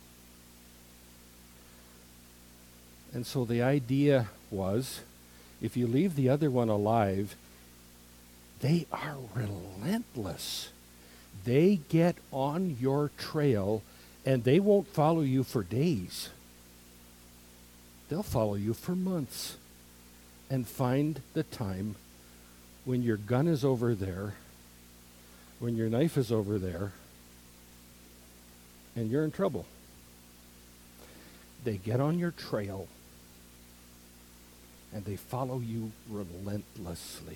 And so the idea was, if you leave the other one alive, they are relentless. They get on your trail, and they won't follow you for days. They'll follow you for months and find the time when your gun is over there, when your knife is over there, and you're in trouble. They get on your trail, and they follow you relentlessly.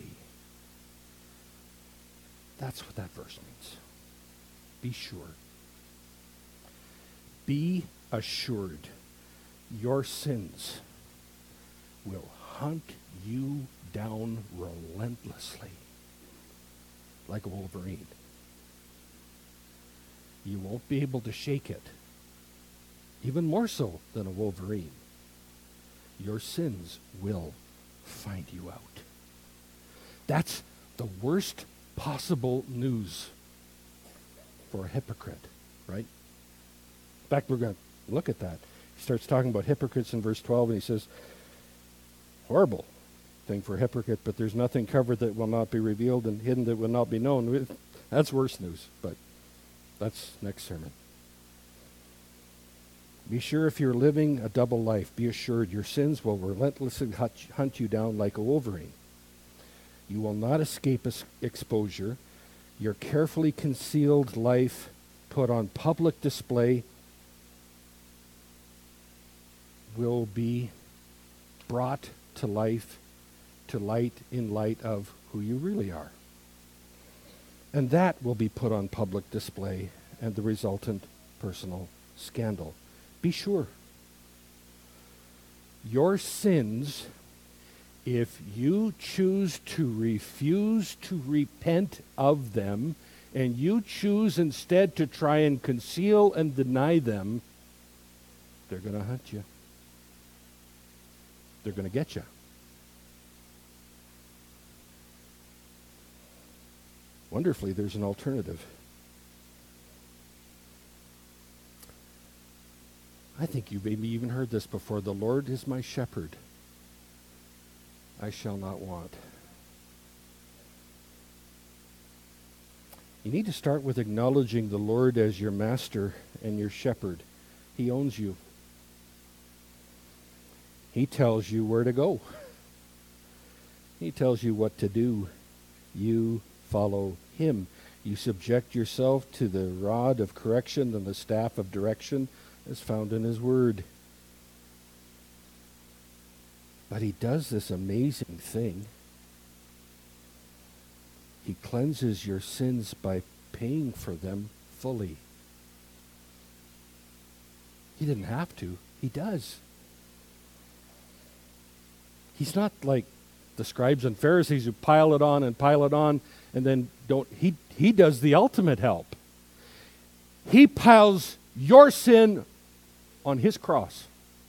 That's what that verse means. Be sure. Be assured your sins will hunt you down relentlessly like a wolverine. You won't be able to shake it, even more so than a wolverine. Your sins will find you out. That's the worst possible news for a hypocrite, right? In fact, we're going to look at that. He starts talking about hypocrites in verse twelve, and he says, horrible thing for a hypocrite, but there's nothing covered that will not be revealed and hidden that will not be known. That's worse news, but that's next sermon. Be sure if you're living a double life, be assured your sins will relentlessly hunt you down like a wolverine. You will not escape es- exposure. Your carefully concealed life put on public display will be brought to life, to light in light of who you really are. And that will be put on public display and the resultant personal scandal. Be sure. Your sins, if you choose to refuse to repent of them, and you choose instead to try and conceal and deny them, they're going to hunt you. They're going to get you. Wonderfully, there's an alternative. I think you've maybe even heard this before. The Lord is my shepherd. I shall not want. You need to start with acknowledging the Lord as your master and your shepherd. He owns you. He tells you where to go. He tells you what to do. You follow him. You subject yourself to the rod of correction and the staff of direction as found in his word. But he does this amazing thing. He cleanses your sins by paying for them fully. He didn't have to. He does. He's not like the scribes and Pharisees who pile it on and pile it on and then don't. He, he does the ultimate help. He piles your sin on his cross.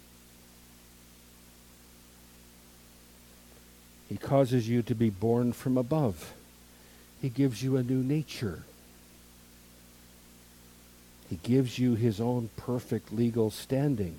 He causes you to be born from above. He gives you a new nature. He gives you his own perfect legal standing.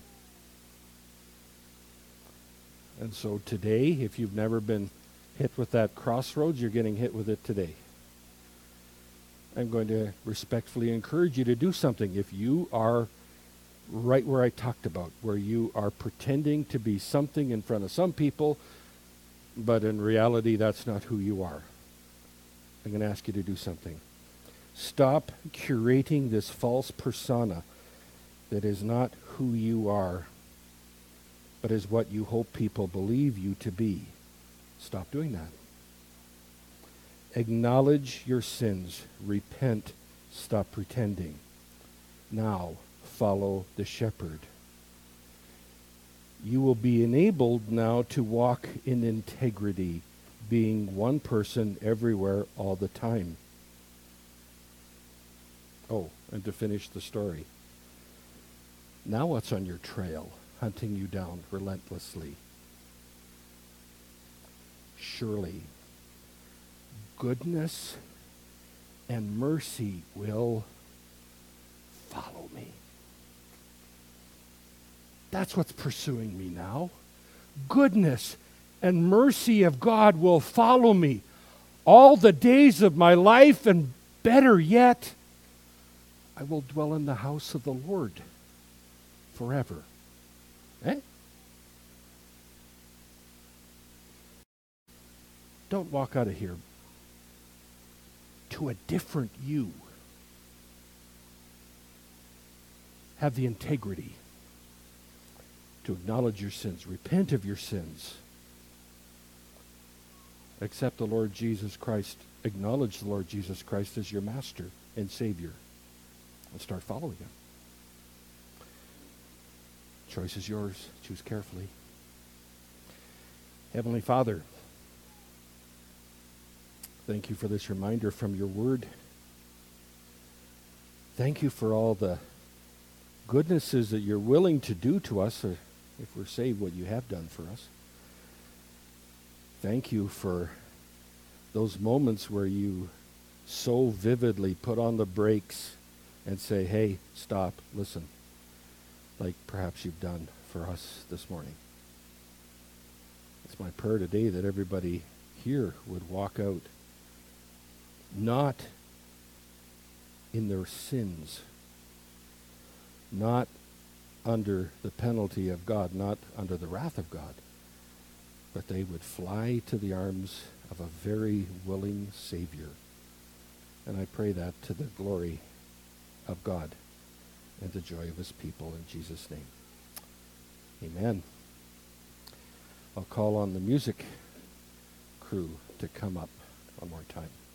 And so today, if you've never been hit with that crossroads, you're getting hit with it today. I'm going to respectfully encourage you to do something. If you are right where I talked about, where you are pretending to be something in front of some people, but in reality, that's not who you are. I'm going to ask you to do something. Stop curating this false persona that is not who you are, but is what you hope people believe you to be. Stop doing that. Acknowledge your sins. Repent. Stop pretending. Now, follow the shepherd. You will be enabled now to walk in integrity, being one person everywhere all the time. Oh, and to finish the story. Now what's on your trail, hunting you down relentlessly? Surely, goodness and mercy will follow me. That's what's pursuing me now. Goodness and mercy of God will follow me all the days of my life, and better yet, I will dwell in the house of the Lord forever. Eh? Don't walk out of here to a different you. Have the integrity to acknowledge your sins, repent of your sins, accept the Lord Jesus Christ, acknowledge the Lord Jesus Christ as your master and Savior, and start following him. Choice is yours. Choose carefully. Heavenly Father, thank you for this reminder from your word. Thank you for all the goodnesses that you're willing to do to us, or if we're saved, what you have done for us. Thank you for those moments where you so vividly put on the brakes and say, hey, stop, listen, like perhaps you've done for us this morning. It's my prayer today that everybody here would walk out not in their sins, not under the penalty of God, not under the wrath of God, but they would fly to the arms of a very willing Savior. And I pray that to the glory of God and the joy of his people, in Jesus' name. Amen. I'll call on the music crew to come up one more time.